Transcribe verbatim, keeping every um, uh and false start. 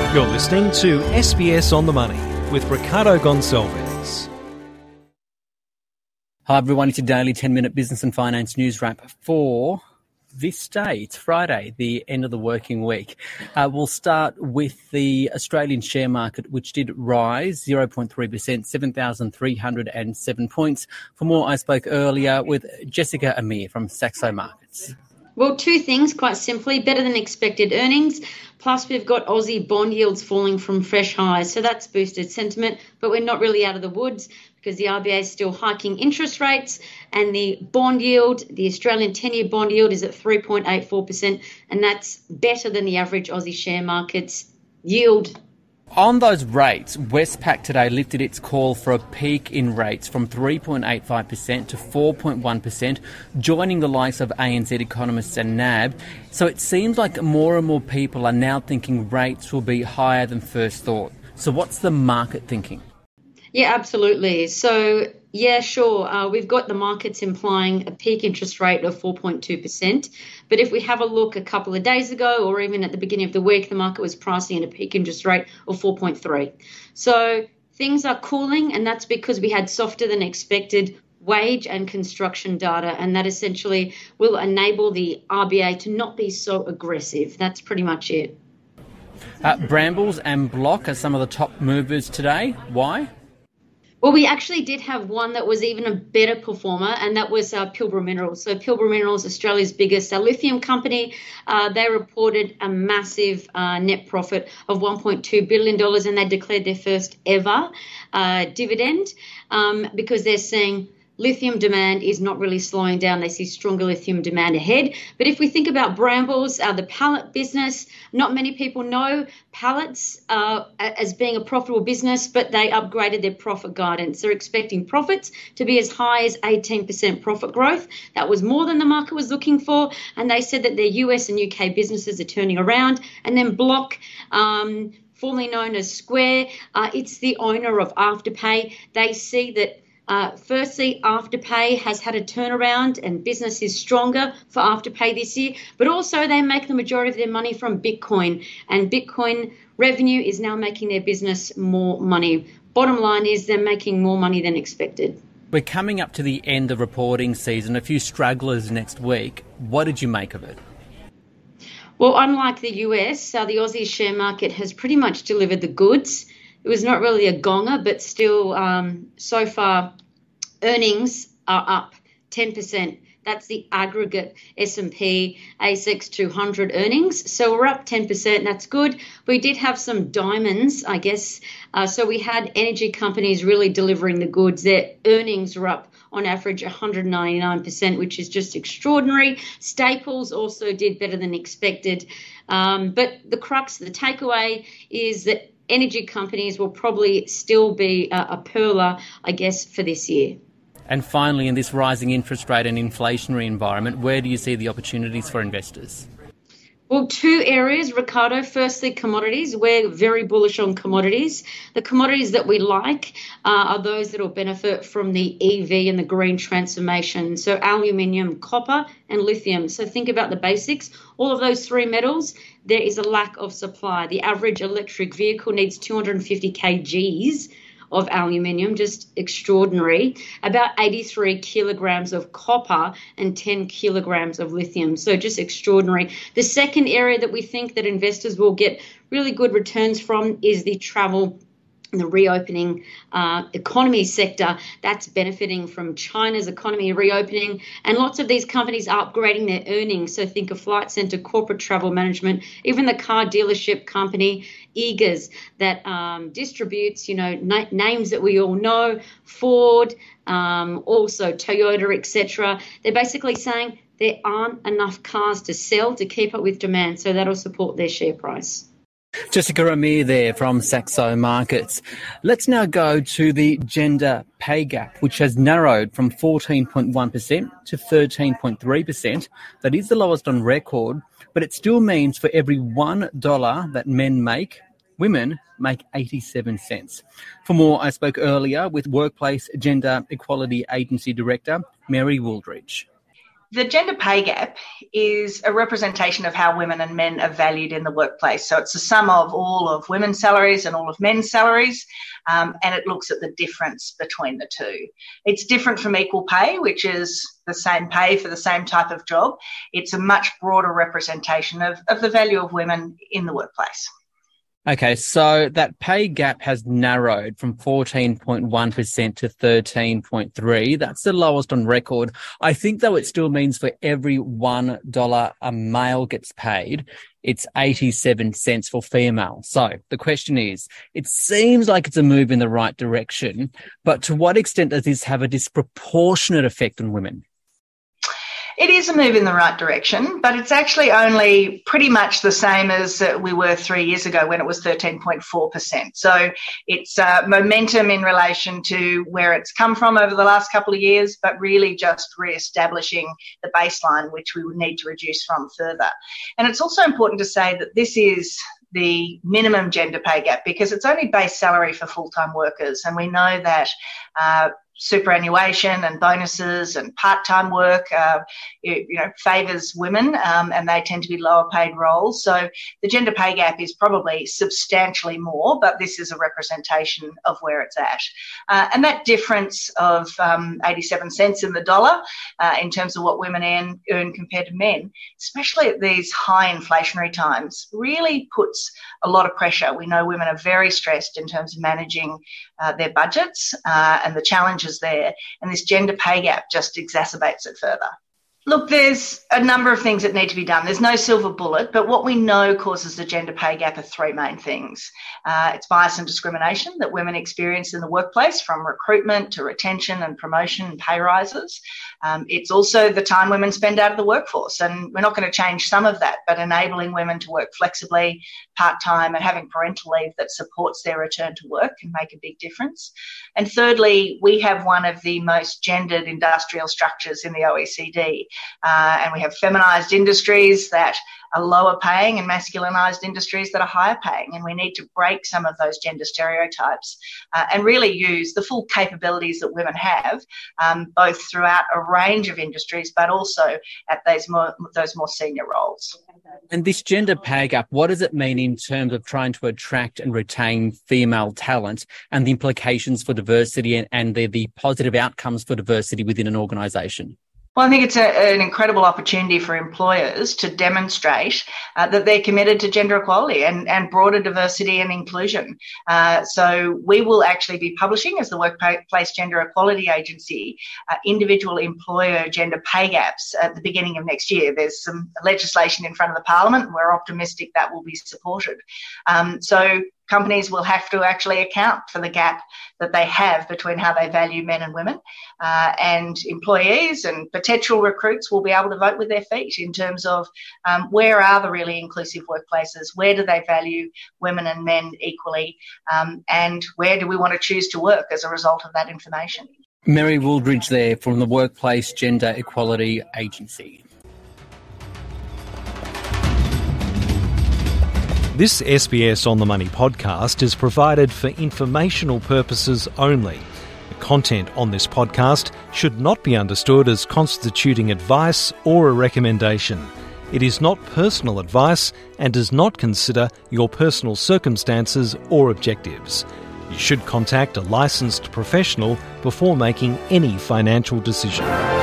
You're listening to S B S On The Money with Ricardo Gonçalves. Hi everyone, it's your daily ten-minute business and finance news wrap for this day. It's Friday, the end of the working week. Uh, we'll start with the Australian share market, which did rise zero point three percent, seven thousand three hundred seven points. For more, I spoke earlier with Jessica Amir from Saxo Markets. Well, two things, quite simply. Better than expected earnings, plus we've got Aussie bond yields falling from fresh highs. So that's boosted sentiment, but we're not really out of the woods because the R B A is still hiking interest rates and the bond yield, the Australian ten-year bond yield is at three point eight four percent, and that's better than the average Aussie share market's yield. On those rates, Westpac today lifted its call for a peak in rates from three point eight five percent to four point one percent, joining the likes of A N Z economists and N A B. So it seems like more and more people are now thinking rates will be higher than first thought. So what's the market thinking? Yeah, absolutely. So, yeah, sure. Uh, we've got the markets implying a peak interest rate of four point two percent. But if we have a look a couple of days ago or even at the beginning of the week, the market was pricing in a peak interest rate of four point three. So things are cooling, and that's because we had softer than expected wage and construction data, and that essentially will enable the R B A to not be so aggressive. That's pretty much it. Uh, Brambles and Block are some of the top movers today. Why? Well, we actually did have one that was even a better performer, and that was uh, Pilbara Minerals. So Pilbara Minerals, Australia's biggest uh, lithium company, uh, they reported a massive uh, net profit of one point two billion dollars, and they declared their first ever uh, dividend um, because they're saying lithium demand is not really slowing down. They see stronger lithium demand ahead. But if we think about Brambles, uh, the pallet business, not many people know pallets uh, as being a profitable business, but they upgraded their profit guidance. They're expecting profits to be as high as eighteen percent profit growth. That was more than the market was looking for. And they said that their U S and U K businesses are turning around. And then Block, um, formerly known as Square, uh, it's the owner of Afterpay. They see that Uh, firstly, Afterpay has had a turnaround and business is stronger for Afterpay this year, but also they make the majority of their money from Bitcoin, and Bitcoin revenue is now making their business more money. Bottom line is they're making more money than expected. We're coming up to the end of reporting season, a few stragglers next week. What did you make of it? Well, unlike the U S, uh, the Aussie share market has pretty much delivered the goods. It was not really a gonger, but still, um, so far, earnings are up ten percent. That's the aggregate S and P A S X two hundred earnings. So we're up ten percent. That's good. We did have some diamonds, I guess. Uh, so we had energy companies really delivering the goods. Their earnings were up on average one hundred ninety-nine percent, which is just extraordinary. Staples also did better than expected. Um, but the crux, the takeaway is that energy companies will probably still be a, a perler, I guess, for this year. And finally, in this rising interest rate and inflationary environment, where do you see the opportunities for investors? Well, two areas, Ricardo. Firstly, commodities. We're very bullish on commodities. The commodities that we like uh, are those that will benefit from the E V and the green transformation. So aluminium, copper and lithium. So think about the basics. All of those three metals, there is a lack of supply. The average electric vehicle needs two hundred fifty kilograms of aluminium, just extraordinary, about eighty-three kilograms of copper and ten kilograms of lithium. So just extraordinary. The second area that we think that investors will get really good returns from is the travel the reopening uh, economy sector. That's benefiting from China's economy reopening, and lots of these companies are upgrading their earnings. So think of Flight Centre, corporate travel management, even the car dealership company Eagers that um, distributes, you know, na- names that we all know, Ford, um, also Toyota, et cetera. They're basically saying there aren't enough cars to sell to keep up with demand, so that'll support their share price. Jessica Amir there from Saxo Markets. Let's now go to the gender pay gap, which has narrowed from fourteen point one percent to thirteen point three percent. That is the lowest on record, but it still means for every one dollar that men make, women make eighty-seven cents. For more, I spoke earlier with Workplace Gender Equality Agency Director Mary Wooldridge. The gender pay gap is a representation of how women and men are valued in the workplace. So it's the sum of all of women's salaries and all of men's salaries, um, and it looks at the difference between the two. It's different from equal pay, which is the same pay for the same type of job. It's a much broader representation of, of the value of women in the workplace. Okay, so that pay gap has narrowed from fourteen point one percent to thirteen point three. That's the lowest on record. I think, though, it still means for every one dollar a male gets paid, it's eighty-seven cents for female. So the question is, it seems like it's a move in the right direction, but to what extent does this have a disproportionate effect on women? It is a move in the right direction, but it's actually only pretty much the same as uh, we were three years ago when it was thirteen point four percent. So it's uh, momentum in relation to where it's come from over the last couple of years, but really just re-establishing the baseline, which we would need to reduce from further. And it's also important to say that this is the minimum gender pay gap because it's only base salary for full-time workers. And we know that uh, superannuation and bonuses and part-time work, uh, you, you know, favours women um, and they tend to be lower paid roles. So the gender pay gap is probably substantially more, but this is a representation of where it's at. Uh, and that difference of um, eighty-seven cents in the dollar uh, in terms of what women earn, earn compared to men, especially at these high inflationary times, really puts a lot of pressure. We know women are very stressed in terms of managing uh, their budgets uh, and the challenges there, and this gender pay gap just exacerbates it further. Look, there's a number of things that need to be done. There's no silver bullet, but what we know causes the gender pay gap are three main things. Uh, it's bias and discrimination that women experience in the workplace, from recruitment to retention and promotion and pay rises. Um, it's also the time women spend out of the workforce, and we're not going to change some of that, but enabling women to work flexibly, part-time, and having parental leave that supports their return to work can make a big difference. And thirdly, we have one of the most gendered industrial structures in the O E C D. Uh, and we have feminised industries that are lower paying and masculinised industries that are higher paying. And we need to break some of those gender stereotypes uh, and really use the full capabilities that women have, um, both throughout a range of industries, but also at those more, those more senior roles. And this gender pay gap, what does it mean in terms of trying to attract and retain female talent and the implications for diversity and, and the, the positive outcomes for diversity within an organisation? Well, I think it's a, an incredible opportunity for employers to demonstrate uh, that they're committed to gender equality and, and broader diversity and inclusion. Uh, so we will actually be publishing, as the Workplace Gender Equality Agency, uh, individual employer gender pay gaps at the beginning of next year. There's some legislation in front of the Parliament, and we're optimistic that will be supported. Um, so companies will have to actually account for the gap that they have between how they value men and women, uh, and employees and potential recruits will be able to vote with their feet in terms of um, where are the really inclusive workplaces, where do they value women and men equally, um, and where do we want to choose to work as a result of that information. Mary Wooldridge there from the Workplace Gender Equality Agency. This S B S On The Money podcast is provided for informational purposes only. The content on this podcast should not be understood as constituting advice or a recommendation. It is not personal advice and does not consider your personal circumstances or objectives. You should contact a licensed professional before making any financial decision.